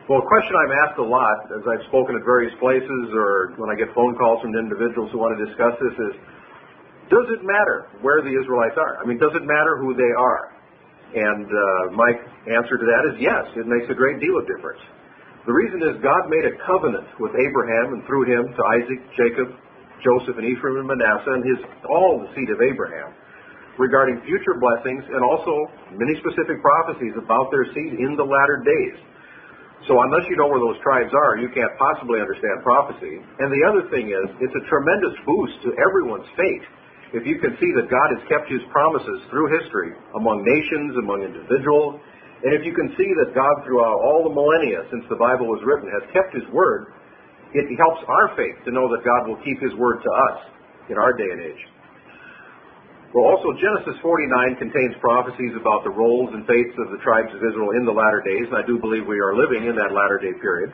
Well, a question I'm asked a lot as I've spoken at various places or when I get phone calls from individuals who want to discuss this is, does it matter where the Israelites are? I mean, does it matter who they are? And my answer to that is yes, it makes a great deal of difference. The reason is God made a covenant with Abraham and through him to Isaac, Jacob, Joseph, and Ephraim and Manasseh and all the seed of Abraham regarding future blessings and also many specific prophecies about their seed in the latter days. So unless you know where those tribes are, you can't possibly understand prophecy. And the other thing is, it's a tremendous boost to everyone's faith if you can see that God has kept his promises through history among nations, among individuals, and if you can see that God throughout all the millennia since the Bible was written has kept his word, it helps our faith to know that God will keep his word to us in our day and age. Well, also Genesis 49 contains prophecies about the roles and fates of the tribes of Israel in the latter days, and I do believe we are living in that latter day period.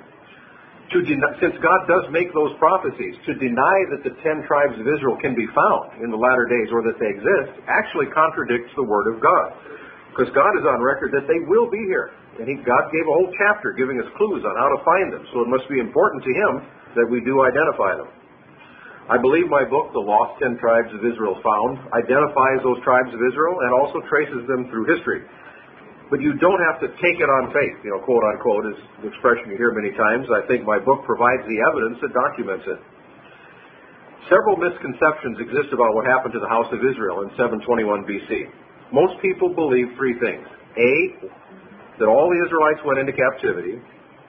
Since God does make those prophecies, to deny that the 10 tribes of Israel can be found in the latter days or that they exist actually contradicts the Word of God. Because God is on record that they will be here. And God gave a whole chapter giving us clues on how to find them. So it must be important to him that we do identify them. I believe my book, The Lost 10 Tribes of Israel Found, identifies those tribes of Israel and also traces them through history. But you don't have to take it on faith, quote unquote, is the expression you hear many times. I think my book provides the evidence that documents it. Several misconceptions exist about what happened to the house of Israel in 721 BC. Most people believe three things. A, that all the Israelites went into captivity.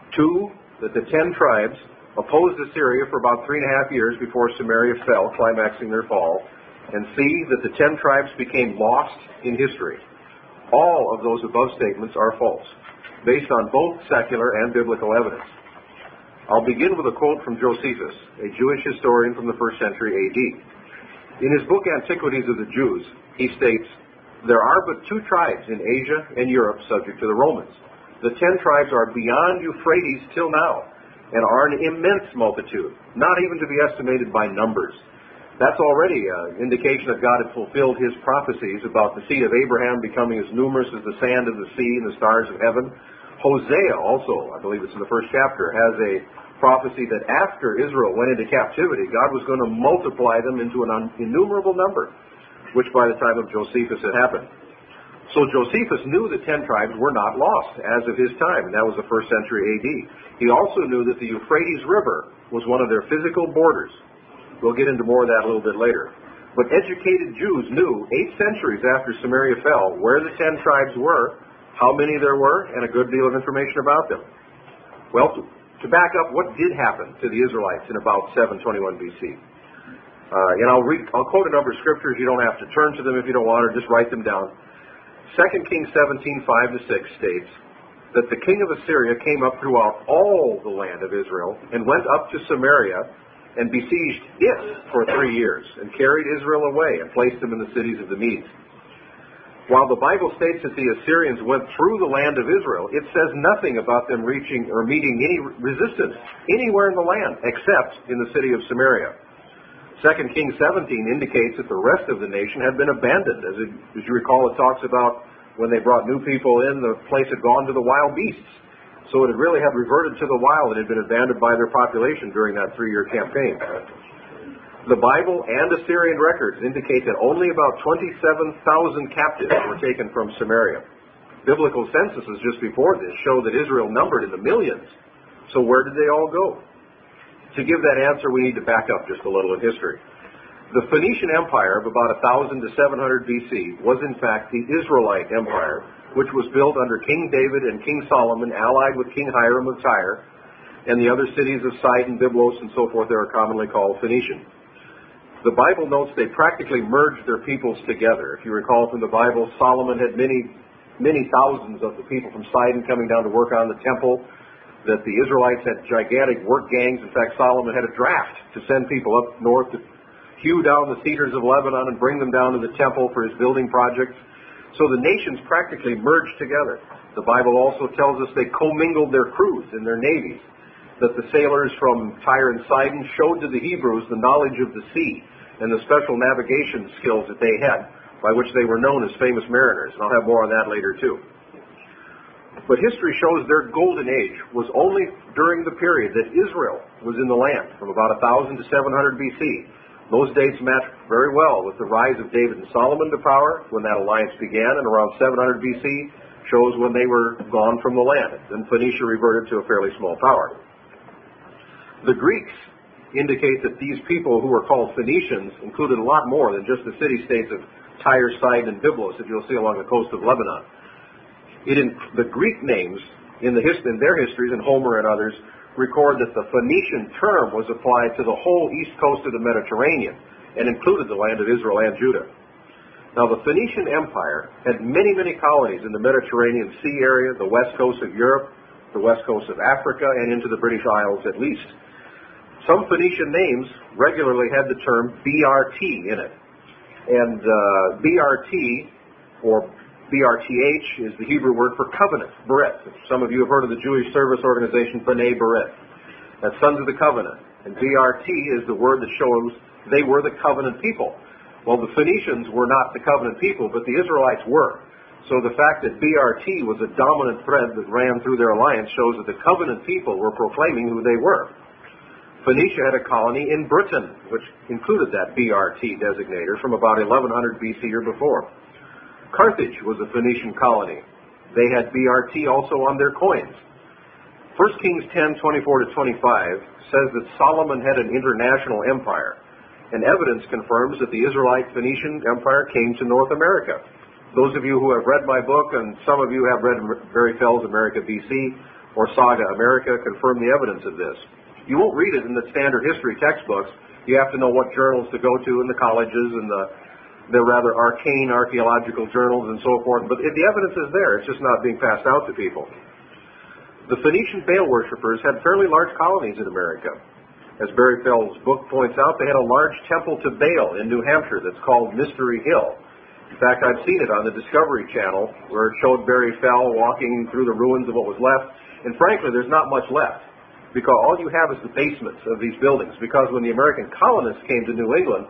2, that the 10 tribes opposed Assyria for about 3.5 years before Samaria fell, climaxing their fall. And C, that the 10 tribes became lost in history. All of those above statements are false, based on both secular and biblical evidence. I'll begin with a quote from Josephus, a Jewish historian from the 1st century A.D. In his book Antiquities of the Jews, he states, "There are but 2 tribes in Asia and Europe subject to the Romans. The 10 tribes are beyond Euphrates till now, and are an immense multitude, not even to be estimated by numbers." That's already an indication that God had fulfilled his prophecies about the seed of Abraham becoming as numerous as the sand of the sea and the stars of heaven. Hosea also, I believe it's in the 1st chapter, has a prophecy that after Israel went into captivity, God was going to multiply them into an innumerable number, which by the time of Josephus had happened. So Josephus knew the 10 tribes were not lost as of his time, and that was the 1st century A.D. He also knew that the Euphrates River was one of their physical borders. We'll get into more of that a little bit later. But educated Jews knew 8 centuries after Samaria fell where the 10 tribes were, how many there were, and a good deal of information about them. Well, to back up, what did happen to the Israelites in about 721 BC? And I'll quote a number of scriptures. You don't have to turn to them if you don't want, or just write them down. 2 Kings 17:5-6 states that the king of Assyria came up throughout all the land of Israel and went up to Samaria and besieged it for 3 years and carried Israel away and placed them in the cities of the Medes. While the Bible states that the Assyrians went through the land of Israel, it says nothing about them reaching or meeting any resistance anywhere in the land except in the city of Samaria. 2 Kings 17 indicates that the rest of the nation had been abandoned. As you recall, it talks about when they brought new people in, the place had gone to the wild beasts. So it really had reverted to the wild and had been abandoned by their population during that 3-year campaign. The Bible and Assyrian records indicate that only about 27,000 captives were taken from Samaria. Biblical censuses just before this show that Israel numbered in the millions. So where did they all go? To give that answer, we need to back up just a little in history. The Phoenician Empire of about 1000 to 700 BC was in fact the Israelite Empire, which was built under King David and King Solomon, allied with King Hiram of Tyre, and the other cities of Sidon, Byblos, and so forth that are commonly called Phoenician. The Bible notes they practically merged their peoples together. If you recall from the Bible, Solomon had many thousands of the people from Sidon coming down to work on the temple, that the Israelites had gigantic work gangs. In fact, Solomon had a draft to send people up north to hew down the cedars of Lebanon and bring them down to the temple for his building projects. So the nations practically merged together. The Bible also tells us they commingled their crews and their navies, that the sailors from Tyre and Sidon showed to the Hebrews the knowledge of the sea and the special navigation skills that they had, by which they were known as famous mariners. And I'll have more on that later too. But history shows their golden age was only during the period that Israel was in the land, from about 1000 to 700 BC. Those dates match very well with the rise of David and Solomon to power when that alliance began, and around 700 BC shows when they were gone from the land. Then Phoenicia reverted to a fairly small power. The Greeks indicate that these people who were called Phoenicians included a lot more than just the city-states of Tyre, Sidon, and Byblos that you'll see along the coast of Lebanon. The Greek names in their histories, and Homer and others, record that the Phoenician term was applied to the whole east coast of the Mediterranean and included the land of Israel and Judah. Now, the Phoenician Empire had many, many colonies in the Mediterranean Sea area, the west coast of Europe, the west coast of Africa, and into the British Isles at least. Some Phoenician names regularly had the term BRT in it. And BRT, or BRTH, is the Hebrew word for covenant, Beret. Some of you have heard of the Jewish service organization B'nai Beret. That's Sons of the Covenant. And BRT is the word that shows they were the covenant people. Well, the Phoenicians were not the covenant people, but the Israelites were. So the fact that BRT was a dominant thread that ran through their alliance shows that the covenant people were proclaiming who they were. Phoenicia had a colony in Britain, which included that BRT designator from about 1100 BC or before. Carthage was a Phoenician colony. They had BRT also on their coins. 1 Kings 10:24-25 says that Solomon had an international empire, and evidence confirms that the Israelite Phoenician Empire came to North America. Those of you who have read my book, and some of you have read Barry Fell's America BC or Saga America, confirm the evidence of this. You won't read it in the standard history textbooks. You have to know what journals to go to in the colleges and the rather arcane archaeological journals and so forth. But the evidence is there. It's just not being passed out to people. The Phoenician Baal worshippers had fairly large colonies in America. As Barry Fell's book points out, they had a large temple to Baal in New Hampshire that's called Mystery Hill. In fact, I've seen it on the Discovery Channel, where it showed Barry Fell walking through the ruins of what was left. And frankly, there's not much left, because all you have is the basements of these buildings. Because when the American colonists came to New England,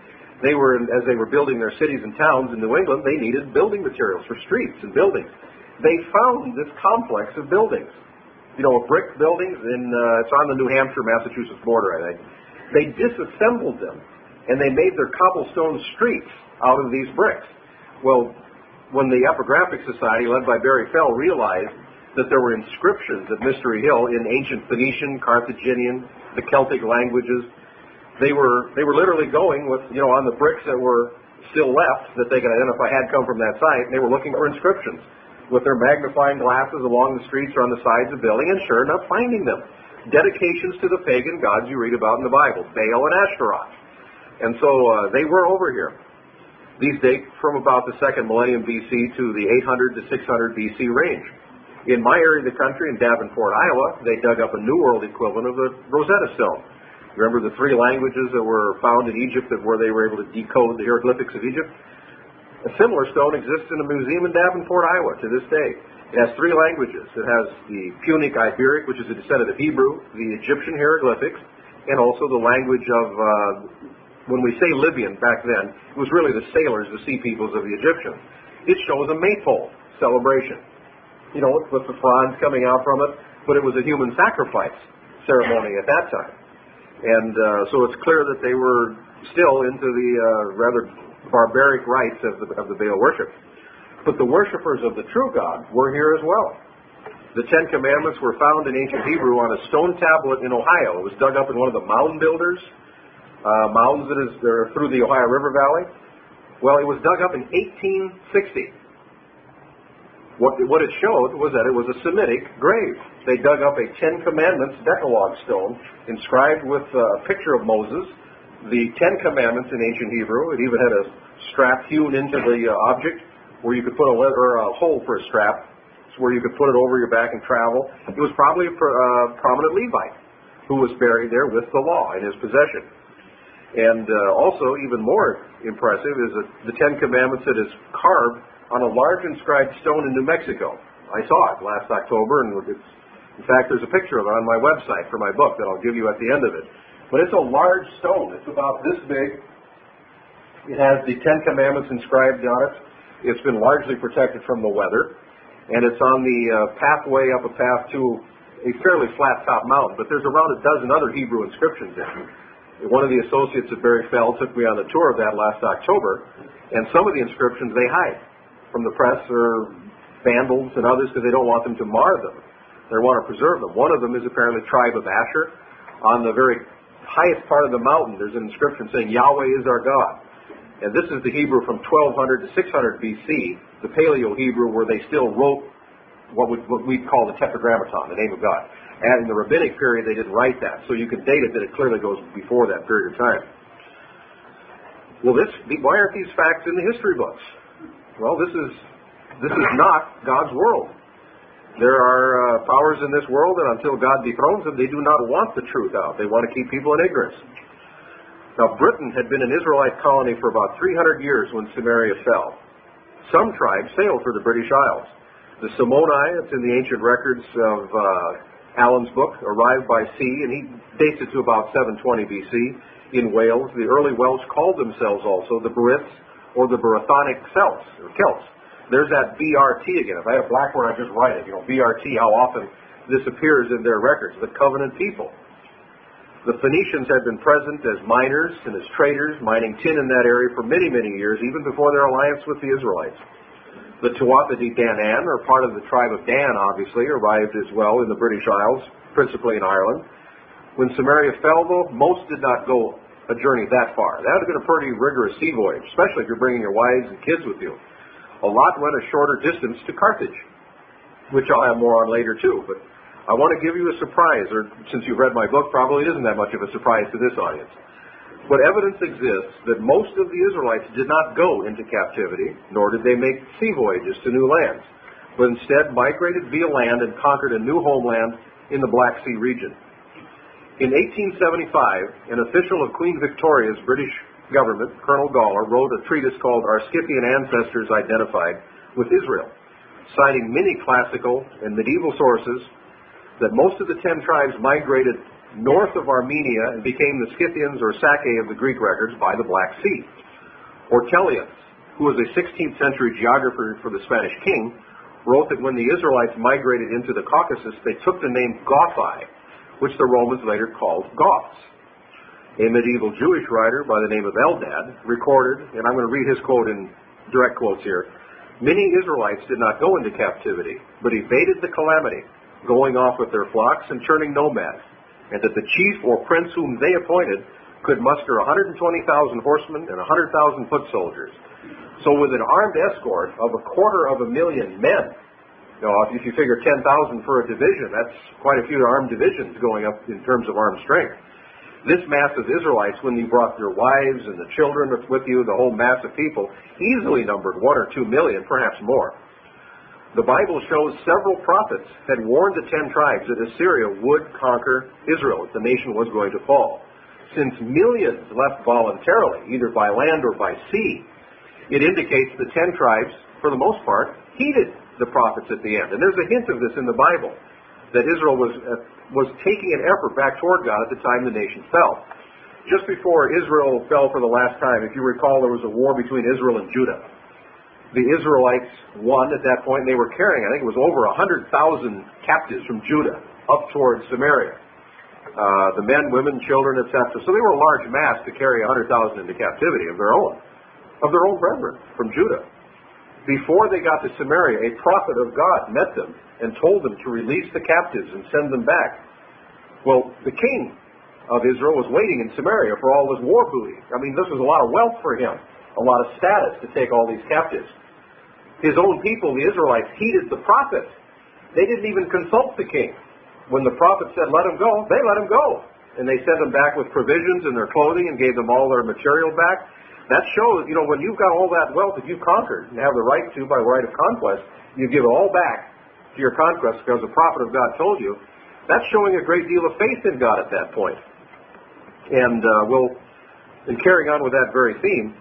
as they were building their cities and towns in New England, they needed building materials for streets and buildings. They found this complex of buildings. You know, brick buildings it's on the New Hampshire-Massachusetts border, I think. They disassembled them, and they made their cobblestone streets out of these bricks. Well, when the Epigraphic Society, led by Barry Fell, realized that there were inscriptions at Mystery Hill in ancient Phoenician, Carthaginian, the Celtic languages, they were literally going with, on the bricks that were still left that they could identify had come from that site, and they were looking for inscriptions with their magnifying glasses along the streets or on the sides of the building, and sure enough, finding them. Dedications to the pagan gods you read about in the Bible, Baal and Ashtaroth. And so they were over here. These date from about the second millennium BC to the 800 to 600 BC range. In my area of the country, in Davenport, Iowa, they dug up a New World equivalent of the Rosetta Stone. Remember the 3 languages that were found in Egypt where they were able to decode the hieroglyphics of Egypt? A similar stone exists in a museum in Davenport, Iowa to this day. It has 3 languages. It has the Punic Iberic, which is a descendant of Hebrew, the Egyptian hieroglyphics, and also the language of, when we say Libyan back then, it was really the sailors, the sea peoples of the Egyptians. It shows a maypole celebration, with the fronds coming out from it, but it was a human sacrifice ceremony at that time. And so it's clear that they were still into the rather barbaric rites of the Baal worship. But the worshippers of the true God were here as well. The 10 Commandments were found in ancient Hebrew on a stone tablet in Ohio. It was dug up in one of the mound builders, mounds that are through the Ohio River Valley. Well, it was dug up in 1860. What it showed was that it was a Semitic grave. They dug up a 10 Commandments Decalogue stone inscribed with a picture of Moses, the 10 Commandments in ancient Hebrew. It even had a strap hewn into the object where you could put a hole for a strap, where you could put it over your back and travel. It was probably a prominent Levite who was buried there with the law in his possession. And also, even more impressive is the 10 Commandments that is carved on a large inscribed stone in New Mexico. I saw it last October, and in fact, there's a picture of it on my website for my book that I'll give you at the end of it. But it's a large stone. It's about this big. It has the 10 Commandments inscribed on it. It's been largely protected from the weather. and it's on the pathway up a path to a fairly flat-top mountain, but there's around a dozen other Hebrew inscriptions in it. One of the associates at Barry Fell took me on a tour of that last October, and some of the inscriptions they hide from the press or vandals and others because they don't want them to mar them. They want to preserve them. One of them is apparently the tribe of Asher. On the very highest part of the mountain, there's an inscription saying, Yahweh is our God. And this is the Hebrew from 1200 to 600 BC, the Paleo-Hebrew, where they still wrote what we'd call the Tetragrammaton, the name of God. And in the rabbinic period, they didn't write that. So you can date it that it clearly goes before that period of time. Well, why aren't these facts in the history books? Well, this is not God's world. There are powers in this world, and until God dethrones them, they do not want the truth out. They want to keep people in ignorance. Now, Britain had been an Israelite colony for about 300 years when Samaria fell. Some tribes sailed for the British Isles. The Simonai, it's in the ancient records of Allen's book, arrived by sea, and he dates it to about 720 BC in Wales. The early Welsh called themselves also the Brits or the Brythonic Celts. There's that BRT again. If I had a blackboard, I'd just write it. BRT, how often this appears in their records, the covenant people. The Phoenicians had been present as miners and as traders, mining tin in that area for many, many years, even before their alliance with the Israelites. The Tuatha De Danann, or part of the tribe of Dan, obviously, arrived as well in the British Isles, principally in Ireland. When Samaria fell, though, most did not go a journey that far. That would have been a pretty rigorous sea voyage, especially if you're bringing your wives and kids with you. A lot went a shorter distance to Carthage, which I'll have more on later too. But I want to give you a surprise, or since you've read my book, probably it isn't that much of a surprise to this audience. But evidence exists that most of the Israelites did not go into captivity, nor did they make sea voyages to new lands, but instead migrated via land and conquered a new homeland in the Black Sea region. In 1875, an official of Queen Victoria's British government, Colonel Gawler, wrote a treatise called Our Scythian Ancestors Identified with Israel, citing many classical and medieval sources that most of the 10 tribes migrated north of Armenia and became the Scythians or Sacae of the Greek records by the Black Sea. Ortelius, who was a 16th century geographer for the Spanish king, wrote that when the Israelites migrated into the Caucasus, they took the name Gothi, which the Romans later called Goths. A medieval Jewish writer by the name of Eldad recorded, and I'm going to read his quote in direct quotes here, many Israelites did not go into captivity, but evaded the calamity, going off with their flocks and turning nomads, and that the chief or prince whom they appointed could muster 120,000 horsemen and 100,000 foot soldiers. So with an armed escort of 250,000 men, if you figure 10,000 for a division, that's quite a few armed divisions going up in terms of armed strength. This mass of Israelites, when you brought their wives and the children with you, the whole mass of people, easily numbered 1 or 2 million, perhaps more. The Bible shows several prophets had warned the 10 tribes that Assyria would conquer Israel if the nation was going to fall. Since millions left voluntarily, either by land or by sea, it indicates the 10 tribes, for the most part, heeded the prophets at the end. And there's a hint of this in the Bible, that Israel was taking an effort back toward God at the time the nation fell. Just before Israel fell for the last time, if you recall, there was a war between Israel and Judah. The Israelites won at that point, and they were carrying, I think it was over 100,000 captives from Judah up towards Samaria. The men, women, children, etc. So they were a large mass to carry 100,000 into captivity of their own brethren from Judah. Before they got to Samaria, a prophet of God met them and told them to release the captives and send them back. Well, the king of Israel was waiting in Samaria for all this war booty. I mean, this was a lot of wealth for him, a lot of status to take all these captives. His own people, the Israelites, heeded the prophet. They didn't even consult the king. When the prophet said, let him go, they let him go. And they sent him back with provisions and their clothing and gave them all their material back. That shows, when you've got all that wealth that you've conquered and have the right to by right of conquest, you give it all back to your conquest because the prophet of God told you. That's showing a great deal of faith in God at that point. And in carrying on with that very theme,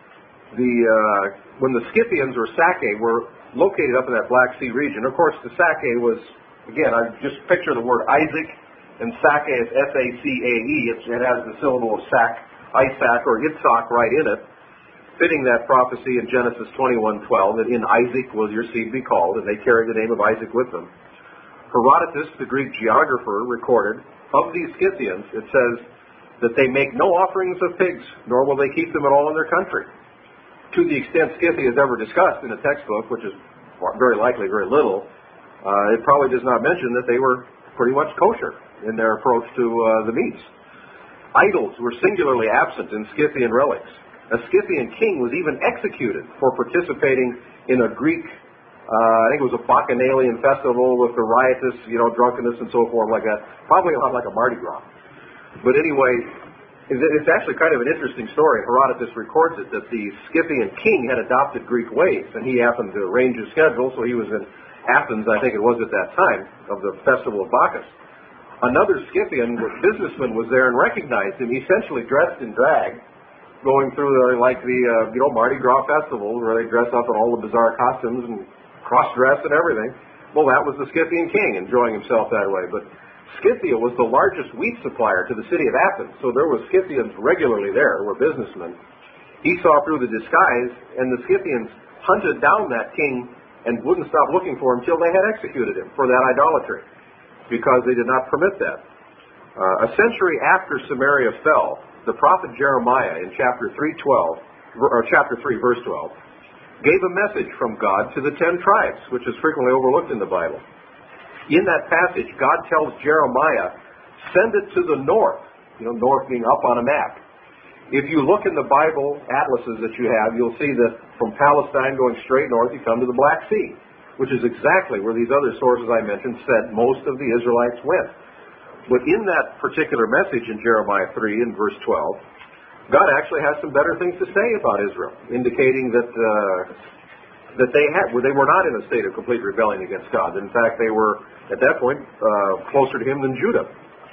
when the Scythians or Sacae were located up in that Black Sea region, of course the Sacae was, again, I just picture the word Isaac, and Sacae is S-A-C-A-E. It has the syllable of Isaac or Yitzhak right in it. fitting that prophecy in Genesis 21:12 that in Isaac will your seed be called, and they carried the name of Isaac with them. Herodotus, the Greek geographer, recorded, of these Scythians, it says that they make no offerings of pigs, nor will they keep them at all in their country. To the extent Scythia is ever discussed in a textbook, which is very likely very little, it probably does not mention that they were pretty much kosher in their approach to the meats. Idols were singularly absent in Scythian relics. A Scythian king was even executed for participating in a Greek, I think it was a Bacchanalian festival with the riotous, drunkenness and so forth like that. Probably a lot like a Mardi Gras. But anyway, it's actually kind of an interesting story. Herodotus records it that the Scythian king had adopted Greek ways, and he happened to arrange his schedule, so he was in Athens, I think it was at that time, of the festival of Bacchus. Another Scythian businessman was there and recognized him, essentially dressed in drag, going through the Mardi Gras festival where they dress up in all the bizarre costumes and cross-dress and everything. Well, that was the Scythian king enjoying himself that way. But Scythia was the largest wheat supplier to the city of Athens, so there were Scythians regularly there, were businessmen. He saw through the disguise, and the Scythians hunted down that king and wouldn't stop looking for him until they had executed him for that idolatry, because they did not permit that. A century after Samaria fell, the prophet Jeremiah in chapter 3, verse 12, gave a message from God to the 10 tribes, which is frequently overlooked in the Bible. In that passage, God tells Jeremiah, send it to the north, north being up on a map. If you look in the Bible atlases that you have, you'll see that from Palestine going straight north, you come to the Black Sea, which is exactly where these other sources I mentioned said most of the Israelites went. But in that particular message in Jeremiah 3 and verse 12, God actually has some better things to say about Israel, indicating that they were not in a state of complete rebellion against God. In fact, they were, at that point, closer to Him than Judah.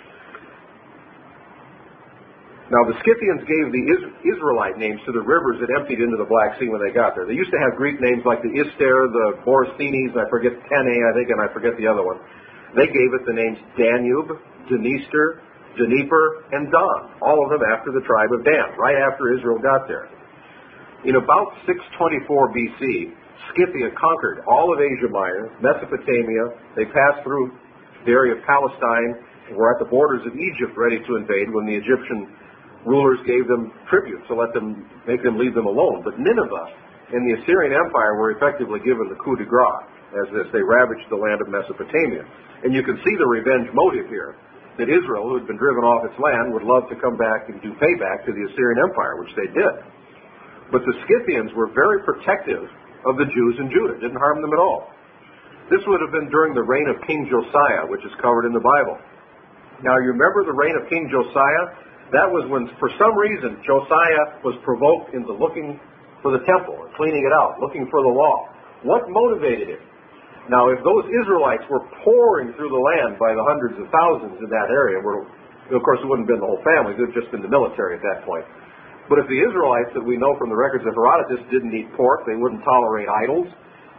Now, the Scythians gave the Israelite names to the rivers that emptied into the Black Sea when they got there. They used to have Greek names like the Ister, the Borysthenes, I forget Tene, I think, and I forget the other one. They gave it the names Danube, Dniester, Dnieper, and Don, all of them after the tribe of Dan, right after Israel got there. In about 624 BC, Scythia conquered all of Asia Minor, Mesopotamia. They passed through the area of Palestine and were at the borders of Egypt ready to invade when the Egyptian rulers gave them tribute to make them leave them alone. But Nineveh and the Assyrian Empire were effectively given the coup de grace as they ravaged the land of Mesopotamia. And you can see the revenge motive here, that Israel, who had been driven off its land, would love to come back and do payback to the Assyrian Empire, which they did. But the Scythians were very protective of the Jews in Judah, didn't harm them at all. This would have been during the reign of King Josiah, which is covered in the Bible. Now, you remember the reign of King Josiah? That was when, for some reason, Josiah was provoked into looking for the temple, or cleaning it out, looking for the law. What motivated him? Now, if those Israelites were pouring through the land by the hundreds of thousands in that area, where, of course, it wouldn't have been the whole family, it would have just been the military at that point. But if the Israelites that we know from the records of Herodotus didn't eat pork, they wouldn't tolerate idols.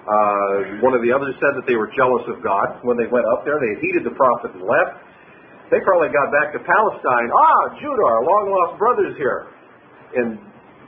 One of the others said that they were jealous of God. When they went up there, they heeded the prophet and left. They probably got back to Palestine. Judah, our long-lost brothers here. And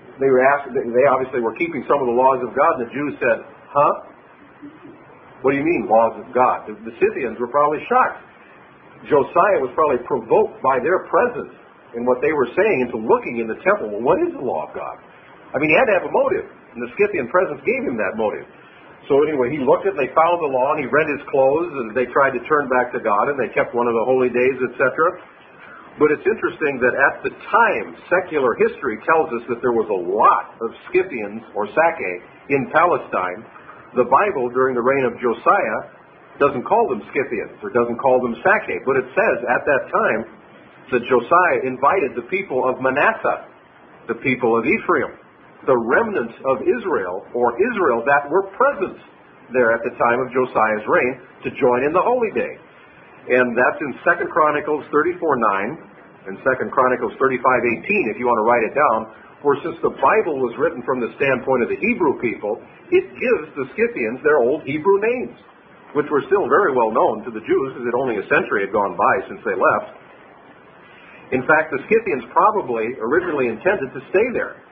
they obviously were keeping some of the laws of God, and the Jews said, huh? What do you mean, laws of God? The Scythians were probably shocked. Josiah was probably provoked by their presence in what they were saying into looking in the temple. Well, what is the law of God? I mean, he had to have a motive, and the Scythian presence gave him that motive. So anyway, he looked at it, they found the law, and he rent his clothes, and they tried to turn back to God, and they kept one of the holy days, etc. But it's interesting that at the time, secular history tells us that there was a lot of Scythians, or Sacae, in Palestine. The Bible, during the reign of Josiah, doesn't call them Scythians, or doesn't call them Sacae, but it says at that time that Josiah invited the people of Manasseh, the people of Ephraim, the remnants of Israel, or Israel that were present there at the time of Josiah's reign, to join in the holy day. And that's in 2 Chronicles 34:9 and 2 Chronicles 35:18, if you want to write it down, where since the Bible was written from the standpoint of the Hebrew people, it gives the Scythians their old Hebrew names, which were still very well known to the Jews, because only a century had gone by since they left. In fact, the Scythians probably originally intended to stay there.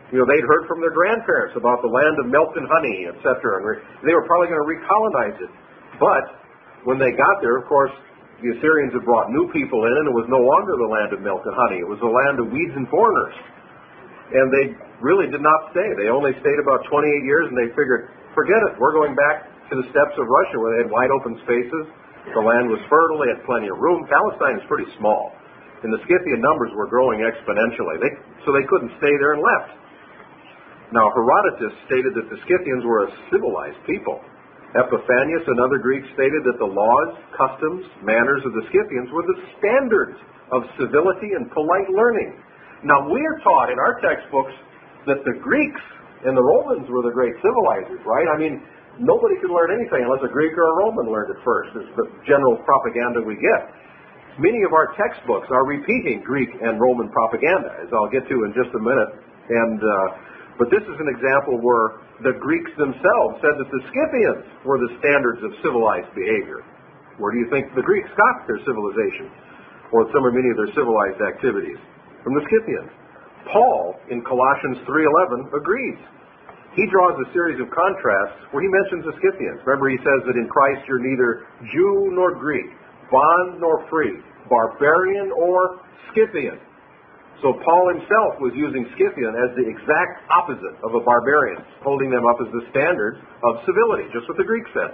They'd heard from their grandparents about the land of milk and honey, etc., and they were probably going to recolonize it. But when they got there, of course, the Assyrians had brought new people in, and it was no longer the land of milk and honey. It was the land of weeds and foreigners. And they really did not stay. They only stayed about 28 years, and they figured, forget it, we're going back to the steppes of Russia where they had wide open spaces. The land was fertile, they had plenty of room. Palestine is pretty small, and the Scythian numbers were growing exponentially, so they couldn't stay there and left. Now, Herodotus stated that the Scythians were a civilized people. Epiphanius, another Greek, stated that the laws, customs, manners of the Scythians were the standards of civility and polite learning. Now, we are taught in our textbooks that the Greeks and the Romans were the great civilizers, right? I mean, nobody could learn anything unless a Greek or a Roman learned it first. It's the general propaganda we get. Many of our textbooks are repeating Greek and Roman propaganda, as I'll get to in just a minute. But this is an example where the Greeks themselves said that the Scythians were the standards of civilized behavior. Where do you think the Greeks got their civilization, or many of their civilized activities? From the Scythians. Paul, in Colossians 3:11, agrees. He draws a series of contrasts where he mentions the Scythians. Remember, he says that in Christ you're neither Jew nor Greek, bond nor free, barbarian or Scythian. So Paul himself was using Scythian as the exact opposite of a barbarian, holding them up as the standard of civility, just what the Greeks said.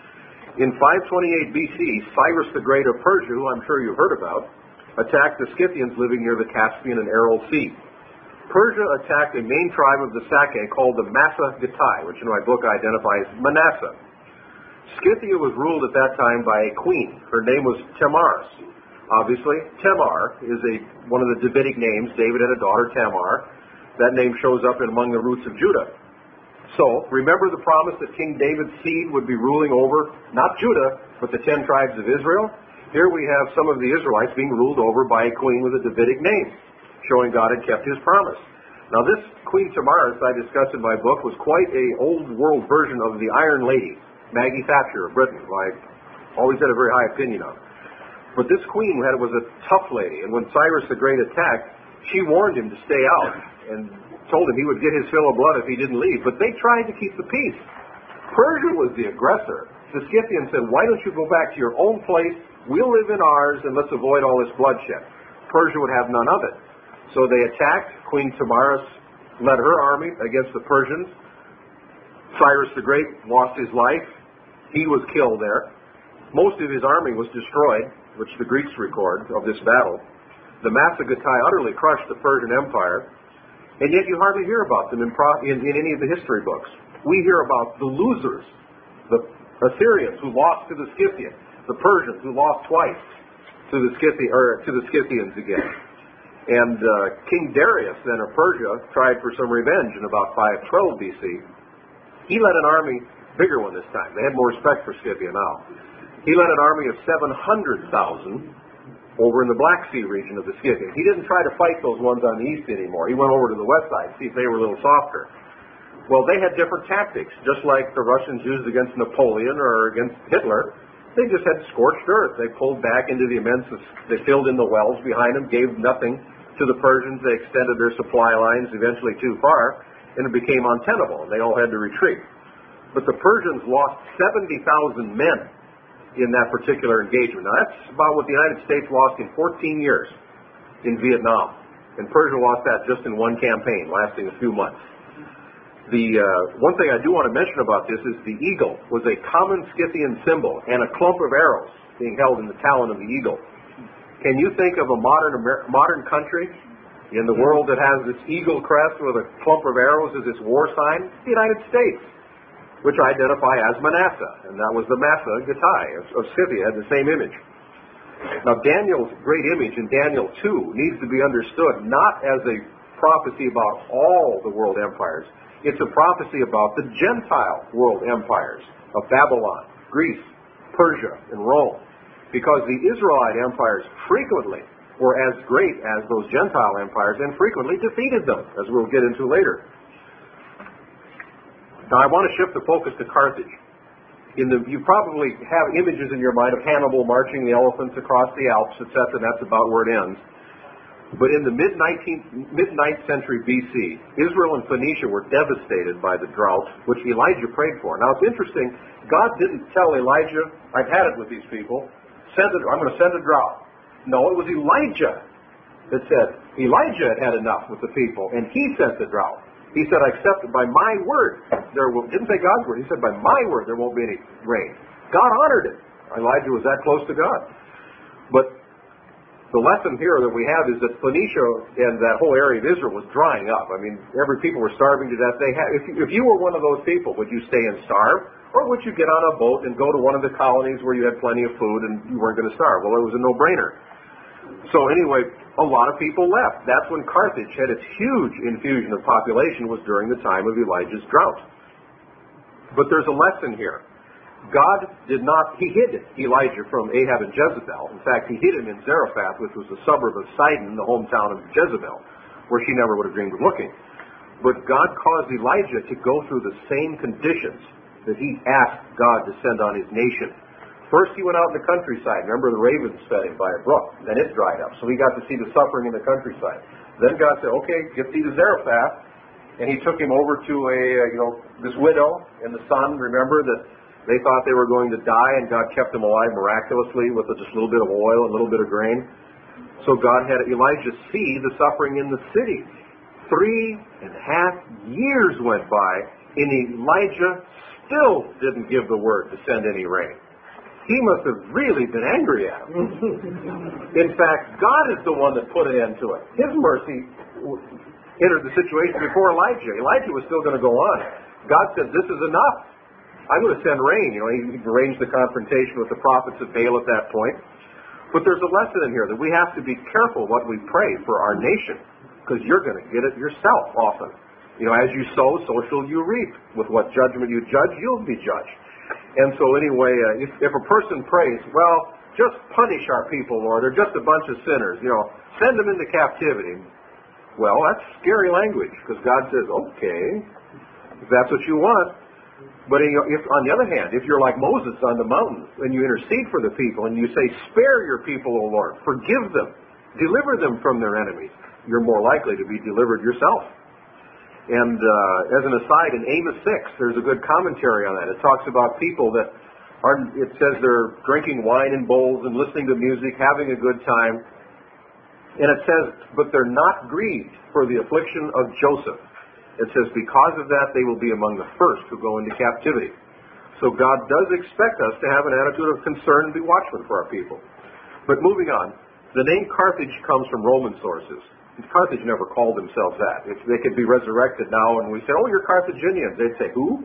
In 528 BC, Cyrus the Great of Persia, who I'm sure you've heard about, attacked the Scythians living near the Caspian and Aral Sea. Persia attacked a main tribe of the Sacae called the Massa Getae, which in my book I identify as Manasseh. Scythia was ruled at that time by a queen. Her name was Tamaris. Obviously, Tamar is one of the Davidic names. David had a daughter, Tamar. That name shows up among the roots of Judah. So, remember the promise that King David's seed would be ruling over, not Judah, but the 10 tribes of Israel? Here we have some of the Israelites being ruled over by a queen with a Davidic name, showing God had kept his promise. Now, this Queen Tamaris I discussed in my book was quite an old world version of the Iron Lady, Maggie Thatcher of Britain, who I always had a very high opinion of. But this queen was a tough lady, and when Cyrus the Great attacked, she warned him to stay out and told him he would get his fill of blood if he didn't leave. But they tried to keep the peace. Persia was the aggressor. The Scythians said, why don't you go back to your own place, we'll live in ours, and let's avoid all this bloodshed. Persia would have none of it. So they attacked. Queen Tamaris led her army against the Persians. Cyrus the Great lost his life. He was killed there. Most of his army was destroyed, which the Greeks record of this battle. The Massa Getae utterly crushed the Persian Empire, and yet you hardly hear about them in any of the history books. We hear about the losers, the Assyrians who lost to the Scythians, the Persians who lost twice to the Scythians again. And King Darius, then of Persia, tried for some revenge in about 512 BC. He led an army, bigger one this time. They had more respect for Scythia now. He led an army of 700,000 over in the Black Sea region of the Scythians. He didn't try to fight those ones on the east anymore. He went over to the west side, see if they were a little softer. Well, they had different tactics, just like the Russians used against Napoleon or against Hitler. They just had scorched earth. They pulled back into the they filled in the wells behind them, gave nothing to the Persians. They extended their supply lines eventually too far, and it became untenable, and they all had to retreat. But the Persians lost 70,000 men in that particular engagement. Now, that's about what the United States lost in 14 years in Vietnam. And Persia lost that just in one campaign, lasting a few months. The one thing I do want to mention about this is the eagle was a common Scythian symbol and a clump of arrows being held in the talon of the eagle. Can you think of a modern country in the world that has this eagle crest with a clump of arrows as its war sign? It's the United States, which I identify as Manasseh, and that was the Massa Getae of Scythia, had the same image. Now, Daniel's great image in Daniel 2 needs to be understood not as a prophecy about all the world empires. It's a prophecy about the Gentile world empires of Babylon, Greece, Persia, and Rome, because the Israelite empires frequently were as great as those Gentile empires and frequently defeated them, as we'll get into later. Now, I want to shift the focus to Carthage. You probably have images in your mind of Hannibal marching the elephants across the Alps, etc., and that's about where it ends. But in the mid-9th century BC, Israel and Phoenicia were devastated by the drought, which Elijah prayed for. Now it's interesting, God didn't tell Elijah, I've had it with these people, I'm going to send a drought. No, it was Elijah that said, Elijah had enough with the people, and he sent the drought. He said, I accept it by my word. Didn't say God's word, he said, by my word there won't be any rain. God honored it. Elijah was that close to God. But the lesson here that we have is that Phoenicia and that whole area of Israel was drying up. I mean, every people were starving to death. If you were one of those people, would you stay and starve? Or would you get on a boat and go to one of the colonies where you had plenty of food and you weren't going to starve? Well, it was a no-brainer. So anyway, a lot of people left. That's when Carthage had its huge infusion of population, was during the time of Elijah's drought. But there's a lesson here. God did not, he hid Elijah from Ahab and Jezebel. In fact, he hid him in Zarephath, which was a suburb of Sidon, the hometown of Jezebel, where she never would have dreamed of looking. But God caused Elijah to go through the same conditions that he asked God to send on his nation. First, he went out in the countryside. Remember, the ravens fed him by a brook. Then it dried up. So he got to see the suffering in the countryside. Then God said, okay, get thee to Zarephath. And he took him over to this widow and the son. Remember that they thought they were going to die, and God kept them alive miraculously with just a little bit of oil and a little bit of grain. So God had Elijah see the suffering in the city. 3.5 years went by, and Elijah still didn't give the word to send any rain. He must have really been angry at him. In fact, God is the one that put an end to it. His mercy entered the situation before Elijah. Elijah was still going to go on. God said, this is enough. I'm going to send rain. He arranged the confrontation with the prophets of Baal at that point. But there's a lesson in here that we have to be careful what we pray for our nation, because you're going to get it yourself often. As you sow, so shall you reap. With what judgment you judge, you'll be judged. And so anyway, if a person prays, well, just punish our people, Lord. They're just a bunch of sinners. Send them into captivity. Well, that's scary language, because God says, okay, if that's what you want. But if, on the other hand, if you're like Moses on the mountain and you intercede for the people and you say, spare your people, O Lord, forgive them, deliver them from their enemies, you're more likely to be delivered yourself. And as an aside, in Amos 6, there's a good commentary on that. It talks about people that it says they're drinking wine in bowls and listening to music, having a good time. And it says, but they're not grieved for the affliction of Joseph. It says, because of that, they will be among the first who go into captivity. So God does expect us to have an attitude of concern and be watchful for our people. But moving on, the name Carthage comes from Roman sources. Carthage never called themselves that. If they could be resurrected now and we say, oh, you're Carthaginians, they'd say, who?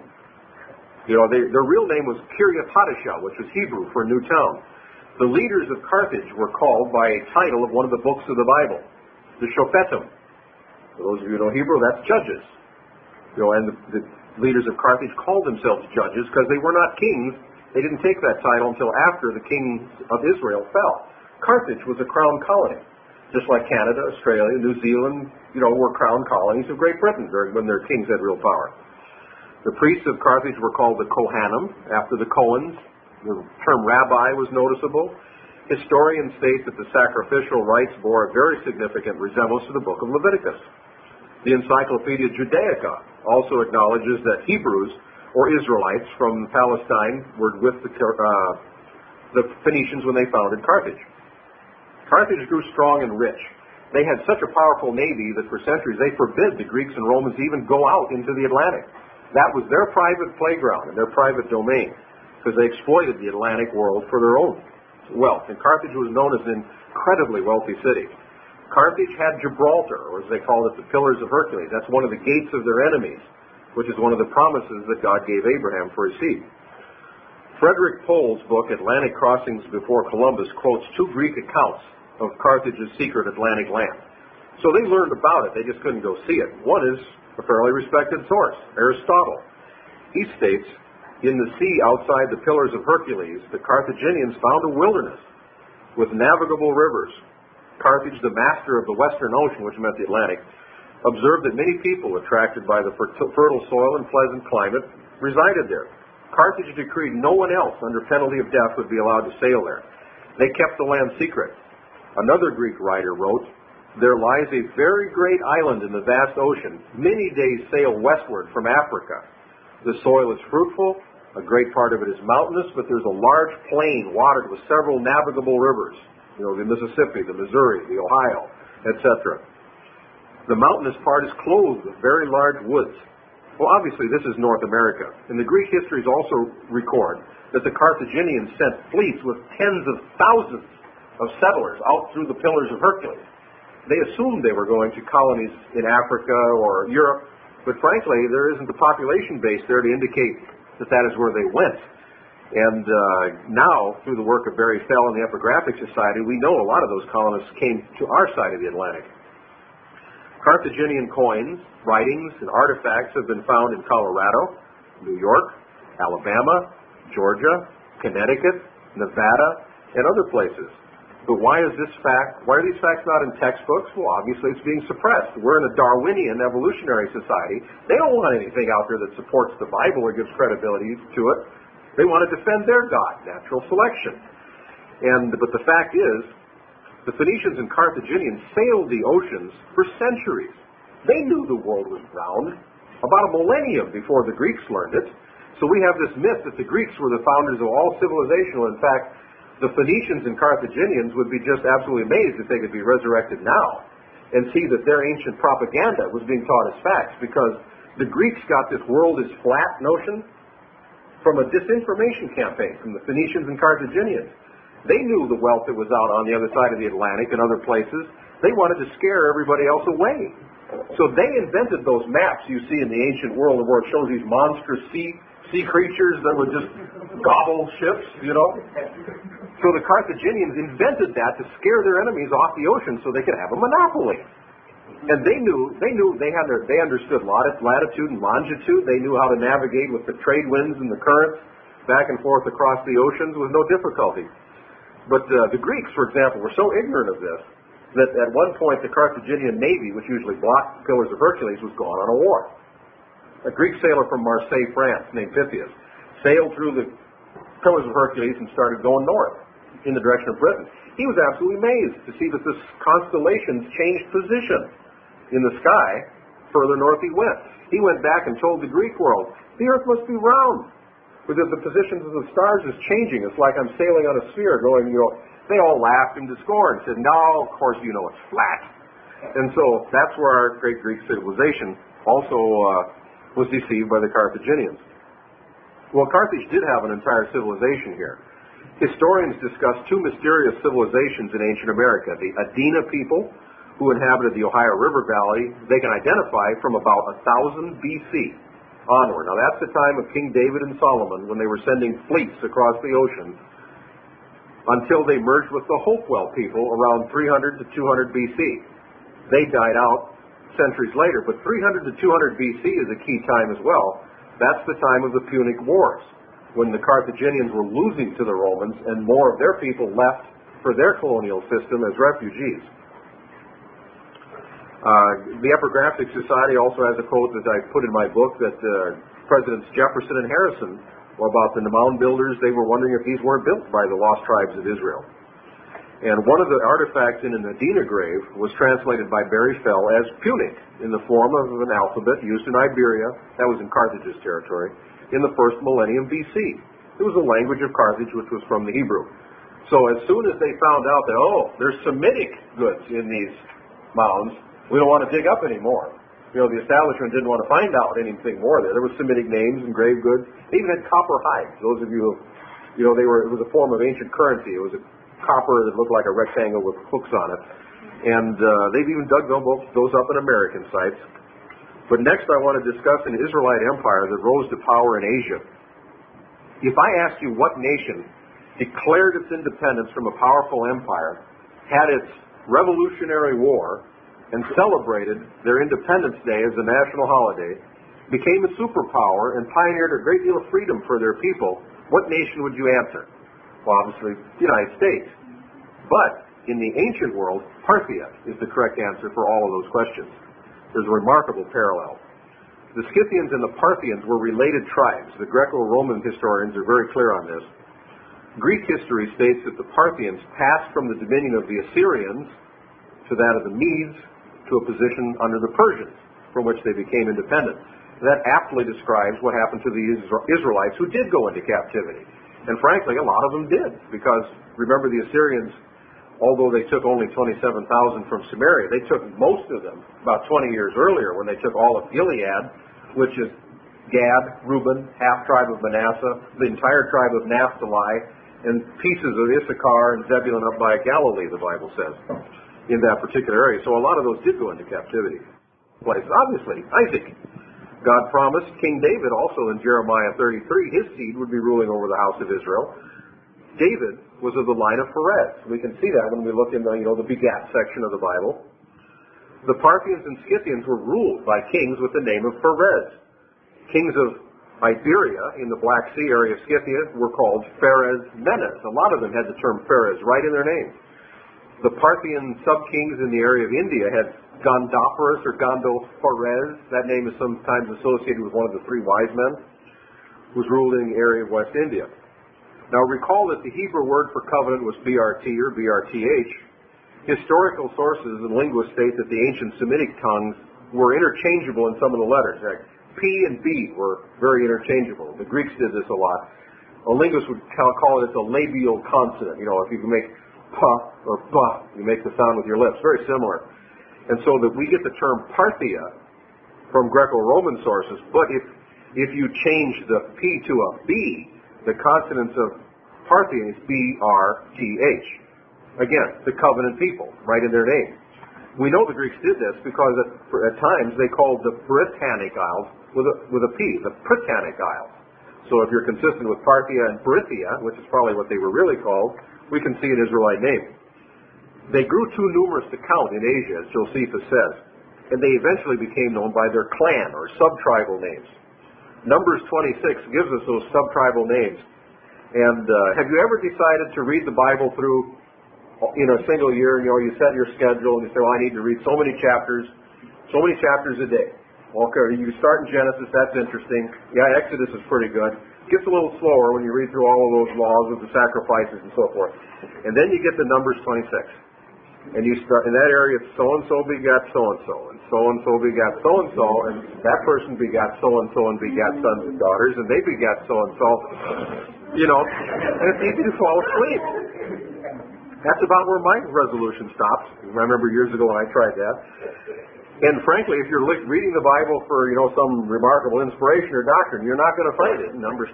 Their real name was Kiryat Hadashah, which was Hebrew for a new town. The leaders of Carthage were called by a title of one of the books of the Bible, the Shofetim. For those of you who know Hebrew, that's judges. And the leaders of Carthage called themselves judges because they were not kings. They didn't take that title until after the kings of Israel fell. Carthage was a crown colony, just like Canada, Australia, New Zealand, were crown colonies of Great Britain when their kings had real power. The priests of Carthage were called the Kohanim, after the Cohens. The term rabbi was noticeable. Historians state that the sacrificial rites bore a very significant resemblance to the book of Leviticus. The Encyclopedia Judaica also acknowledges that Hebrews, or Israelites from Palestine, were with the Phoenicians when they founded Carthage. Carthage grew strong and rich. They had such a powerful navy that for centuries they forbid the Greeks and Romans to even go out into the Atlantic. That was their private playground and their private domain, because they exploited the Atlantic world for their own wealth. And Carthage was known as an incredibly wealthy city. Carthage had Gibraltar, or as they called it, the Pillars of Hercules. That's one of the gates of their enemies, which is one of the promises that God gave Abraham for his seed. Frederick Pohl's book, Atlantic Crossings Before Columbus, quotes 2 Greek accounts of Carthage's secret Atlantic land. So they learned about it, they just couldn't go see it. One is a fairly respected source, Aristotle. He states, in the sea outside the Pillars of Hercules, the Carthaginians found a wilderness with navigable rivers. Carthage, the master of the Western Ocean, which meant the Atlantic, observed that many people attracted by the fertile soil and pleasant climate resided there. Carthage decreed no one else under penalty of death would be allowed to sail there. They kept the land secret. Another Greek writer wrote, there lies a very great island in the vast ocean, many days' sail westward from Africa. The soil is fruitful, a great part of it is mountainous, but there's a large plain watered with several navigable rivers, the Mississippi, the Missouri, the Ohio, etc. The mountainous part is clothed with very large woods. Well, obviously, this is North America. And the Greek histories also record that the Carthaginians sent fleets with tens of thousands of settlers out through the Pillars of Hercules. They assumed they were going to colonies in Africa or Europe, but frankly, there isn't the population base there to indicate that is where they went. And now, through the work of Barry Fell and the Epigraphic Society, we know a lot of those colonists came to our side of the Atlantic. Carthaginian coins, writings, and artifacts have been found in Colorado, New York, Alabama, Georgia, Connecticut, Nevada, and other places. But why are these facts not in textbooks? Well, obviously it's being suppressed. We're in a Darwinian evolutionary society. They don't want anything out there that supports the Bible or gives credibility to it. They want to defend their God, natural selection. But the fact is, the Phoenicians and Carthaginians sailed the oceans for centuries. They knew the world was round about a millennium before the Greeks learned it. So we have this myth that the Greeks were the founders of all civilization. In fact, the Phoenicians and Carthaginians would be just absolutely amazed if they could be resurrected now and see that their ancient propaganda was being taught as facts, because the Greeks got this world is flat notion from a disinformation campaign from the Phoenicians and Carthaginians. They knew the wealth that was out on the other side of the Atlantic and other places. They wanted to scare everybody else away. So they invented those maps you see in the ancient world where it shows these monstrous sea creatures that would just gobble ships, So the Carthaginians invented that to scare their enemies off the ocean so they could have a monopoly. And they understood latitude and longitude. They knew how to navigate with the trade winds and the currents back and forth across the oceans with no difficulty. But the Greeks, for example, were so ignorant of this that at one point the Carthaginian navy, which usually blocked the Pillars of Hercules, was going on a war. A Greek sailor from Marseille, France, named Pythias, sailed through the Pillars of Hercules and started going north in the direction of Britain. He was absolutely amazed to see that the constellations changed position in the sky further north he went. He went back and told the Greek world, the earth must be round, because the positions of the stars is changing. It's like I'm sailing on a sphere going, They all laughed him to scorn and said, no, of course it's flat. And so that's where our great Greek civilization also was deceived by the Carthaginians. Well, Carthage did have an entire civilization here. Historians discuss two mysterious civilizations in ancient America. The Adena people, who inhabited the Ohio River Valley, they can identify from about 1000 BC onward. Now that's the time of King David and Solomon, when they were sending fleets across the ocean, until they merged with the Hopewell people around 300 to 200 BC. They died out centuries later, but 300 to 200 BC is a key time as well. That's the time of the Punic Wars, when the Carthaginians were losing to the Romans and more of their people left for their colonial system as refugees. The Epigraphic Society also has a quote that I put in my book that Presidents Jefferson and Harrison were about the mound builders. They were wondering if these weren't built by the lost tribes of Israel. And one of the artifacts in an Adena grave was translated by Barry Fell as Punic in the form of an alphabet used in Iberia, that was in Carthage's territory, in the first millennium BC. It was a language of Carthage which was from the Hebrew. So as soon as they found out that, there's Semitic goods in these mounds, we don't want to dig up anymore. The establishment didn't want to find out anything more there. There was Semitic names and grave goods. They even had copper hides. Those of you it was a form of ancient currency. It was a copper that looked like a rectangle with hooks on it. And they've even dug those up in American sites. But next I want to discuss an Israelite empire that rose to power in Asia. If I asked you what nation declared its independence from a powerful empire, had its Revolutionary War, and celebrated their Independence Day as a national holiday, became a superpower and pioneered a great deal of freedom for their people, what nation would you answer? Well, obviously, the United States. But in the ancient world, Parthia is the correct answer for all of those questions. There's a remarkable parallel. The Scythians and the Parthians were related tribes. The Greco-Roman historians are very clear on this. Greek history states that the Parthians passed from the dominion of the Assyrians to that of the Medes, to a position under the Persians, from which they became independent. That aptly describes what happened to the Israelites who did go into captivity. And frankly, a lot of them did, because remember the Assyrians, although they took only 27,000 from Samaria, they took most of them about 20 years earlier when they took all of Gilead, which is Gad, Reuben, half tribe of Manasseh, the entire tribe of Naphtali, and pieces of Issachar and Zebulun up by Galilee, the Bible says, in that particular area. So a lot of those did go into captivity. Obviously, Isaac. God promised King David also in Jeremiah 33, his seed would be ruling over the house of Israel. David was of the line of Perez. We can see that when we look in the begat section of the Bible. The Parthians and Scythians were ruled by kings with the name of Perez. Kings of Iberia in the Black Sea area of Scythia were called Pharez Menes. A lot of them had the term Pharez right in their name. The Parthian sub-kings in the area of India had Gondophares or Gondophares. That name is sometimes associated with one of the three wise men, who was ruling the area of West India. Now recall that the Hebrew word for covenant was BRT or BRTH. Historical sources and linguists state that the ancient Semitic tongues were interchangeable in some of the letters. Like P and B were very interchangeable. The Greeks did this a lot. A linguist would call it as a labial consonant. If you can make pa or ba, you make the sound with your lips. Very similar. And so that we get the term Parthia from Greco-Roman sources, but if you change the P to a B, the consonants of Parthia is B-R-T-H. Again, the covenant people, right in their name. We know the Greeks did this because at times they called the Britannic Isles with a P, the Britannic Isles. So if you're consistent with Parthia and Brythia, which is probably what they were really called, we can see an Israelite name. They grew too numerous to count in Asia, as Josephus says, and they eventually became known by their clan or sub-tribal names. Numbers 26 gives us those sub-tribal names. And have you ever decided to read the Bible through in a single year? You set your schedule and you say, well, I need to read so many chapters a day. Okay, you start in Genesis, that's interesting. Yeah, Exodus is pretty good. It gets a little slower when you read through all of those laws with the sacrifices and so forth. And then you get to Numbers 26. And you start in that area, so-and-so begat so-and-so, and so-and-so begat so-and-so, and that person begat so-and-so and begat sons and daughters, and they begat so-and-so. And it's easy to fall asleep. That's about where my resolution stops. I remember years ago when I tried that. And frankly, if you're reading the Bible for, some remarkable inspiration or doctrine, you're not going to find it in Numbers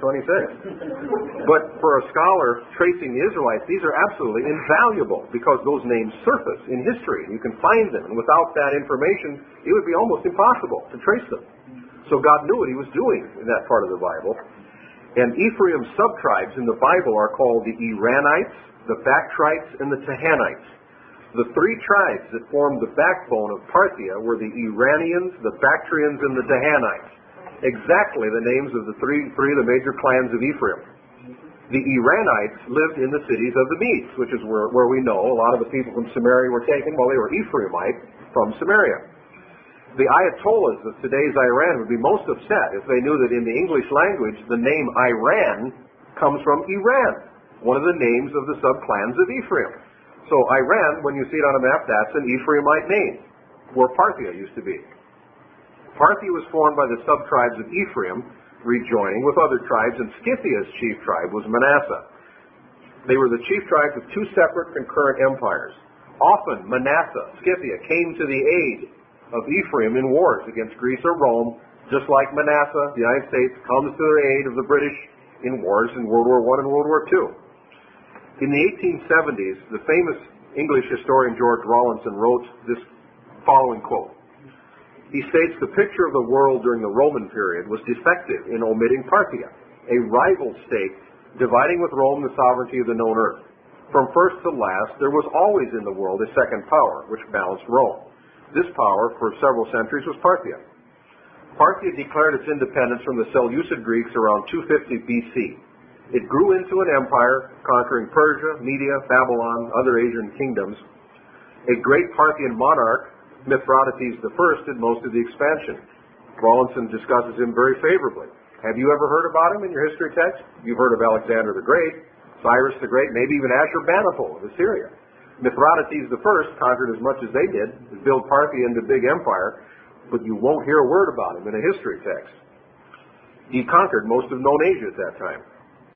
26. But for a scholar tracing the Israelites, these are absolutely invaluable because those names surface in history. You can find them. And without that information, it would be almost impossible to trace them. So God knew what he was doing in that part of the Bible. And Ephraim's sub-tribes in the Bible are called the Iranites, the Bactrites, and the Tahanites. The three tribes that formed the backbone of Parthia were the Iranians, the Bactrians, and the Tahanites. Exactly the names of the three of the major clans of Ephraim. The Iranites lived in the cities of the Medes, which is where we know a lot of the people from Samaria were taken. Well, they were Ephraimite from Samaria. The Ayatollahs of today's Iran would be most upset if they knew that in the English language the name Iran comes from Iran, one of the names of the sub-clans of Ephraim. So Iran, when you see it on a map, that's an Ephraimite name, where Parthia used to be. Parthia was formed by the sub-tribes of Ephraim, rejoining with other tribes, and Scythia's chief tribe was Manasseh. They were the chief tribes of two separate concurrent empires. Often Manasseh, Scythia, came to the aid of Ephraim in wars against Greece or Rome, just like Manasseh, the United States, comes to the aid of the British in wars in World War I and World War II. In the 1870s, the famous English historian George Rawlinson wrote this following quote. He states, the picture of the world during the Roman period was defective in omitting Parthia, a rival state dividing with Rome the sovereignty of the known earth. From first to last, there was always in the world a second power, which balanced Rome. This power, for several centuries, was Parthia. Parthia declared its independence from the Seleucid Greeks around 250 BC. It grew into an empire, conquering Persia, Media, Babylon, other Asian kingdoms. A great Parthian monarch, Mithridates I, did most of the expansion. Rawlinson discusses him very favorably. Have you ever heard about him in your history text? You've heard of Alexander the Great, Cyrus the Great, maybe even Ashurbanipal of Assyria. Mithridates I conquered as much as they did, built Parthia into a big empire, but you won't hear a word about him in a history text. He conquered most of known Asia at that time.